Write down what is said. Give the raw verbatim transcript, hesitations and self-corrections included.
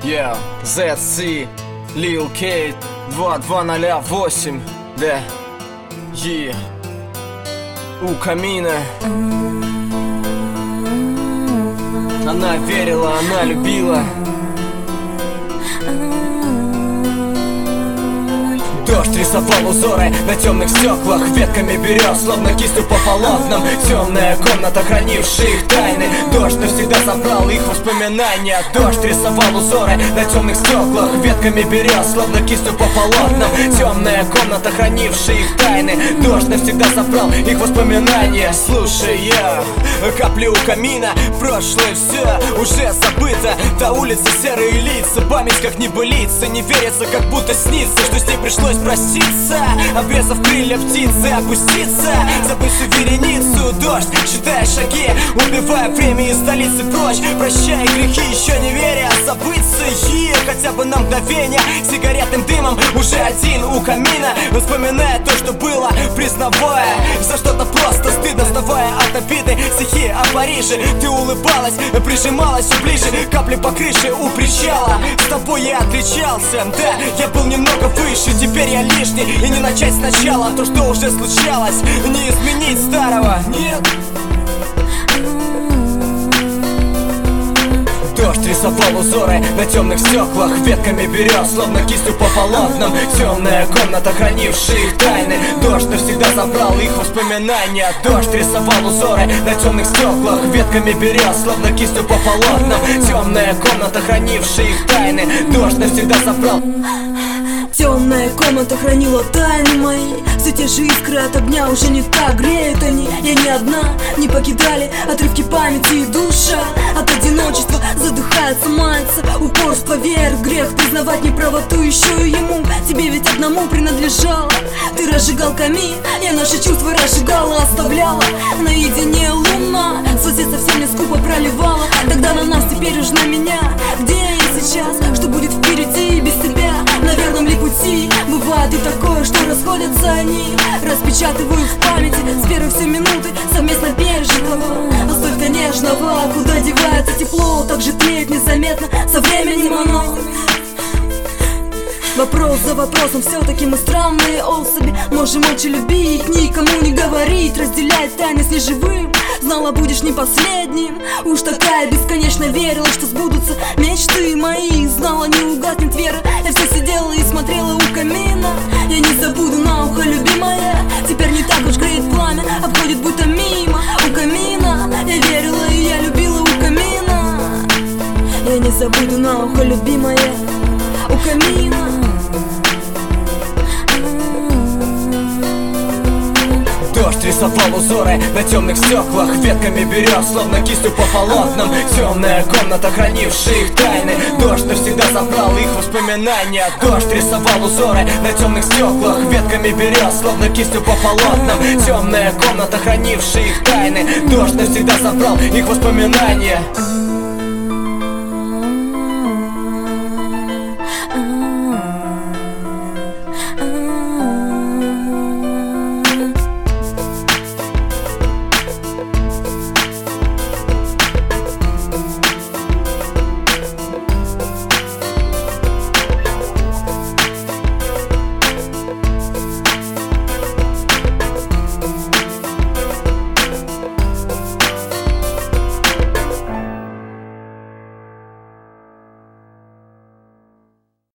Yeah, зет си, Lil Kate, два два ноль восемь, да, yeah. У камина. Она верила, она любила. Дождь рисовал узоры на темных стеклах, ветками берез, словно кистью по полотнам. Темная комната, хранившая их тайны. Дождь навсегда забрал их воспоминания. Дождь рисовал узоры на темных стеклах, ветками берез, словно кистью по полотнам. Темная комната, хранившая их тайны. Дождь навсегда забрал их воспоминания. Слушай, я капли у камина, прошлое все уже забыто. До улицы серые лица, память как небылица. Не верится, как будто снится, что с ней пришлось проститься, обрезав крылья птицы, опуститься, забыть всю вереницу. Дождь, считая шаги, убивая время из столицы прочь, прощая грехи, еще не веря, забыться и хотя бы на мгновение сигаретным дымом уже один у камина, вспоминая то, что было, признавая за что-то просто стыдно, сдавая от обиды стихи о Париже. Ты улыбалась, прижималась все ближе, капли по крыше у причала. С тобой я отличался, да, я был немного выше. Теперь я лишний, и не начать сначала то, что уже случалось. Не изменить старого, нет. Дождь рисовал узоры на темных стеклах, ветками берез, словно кистью по полотнам. Темная комната, хранившая их тайны. Дождь навсегда забрал их воспоминания. Дождь рисовал узоры на темных стеклах, ветками берез, словно кистью по полотнам. Темная комната, хранившая их тайны. Дождь навсегда забрал. Темная комната хранила тайны мои. Все те же искры от огня уже не так греют они. Я не одна, не покидали отрывки памяти и душа. От одиночества задыхается, мается упорство, вера, грех. Признавать неправоту еще и ему. Тебе ведь одному принадлежало. Ты разжигал камин, я наши чувства разжигала, оставляла наедине луна. Свой совсем не скупо проливала. Тогда на нас, теперь уж на меня. Где я сейчас? Что будет впереди без тебя? На верном ли пути? Бывает и такое, что расходятся они. Распечатываю в памяти с первых все минуты совместно пережитого. А столько нежного, куда девается тепло, так же тлеет незаметно со временем оно. Вопрос за вопросом, все-таки мы странные особи. Можем очень любить, никому не говорить, разделять тайны с неживым. Знала, будешь не последним. Уж такая бесконечно верила, что сбудутся мечты мои. Знала, не угаснет вера. Я все сидела и смотрела у камина. Я не забуду на ухо, любимая. Теперь не так уж греет пламя, обходит будто мимо. У камина я верила и я любила у камина. Я не забуду на ухо, любимая. У камина. Дождь рисовал узоры на темных стеклах, ветками берез, словно кистью по полотнам. Темная комната, хранившая их тайны. Дождь навсегда забрал их воспоминания. Дождь рисовал узоры на темных стеклах, ветками берез, словно кистью по полотнам. Темная комната, хранившая их тайны. Дождь навсегда забрал их воспоминания.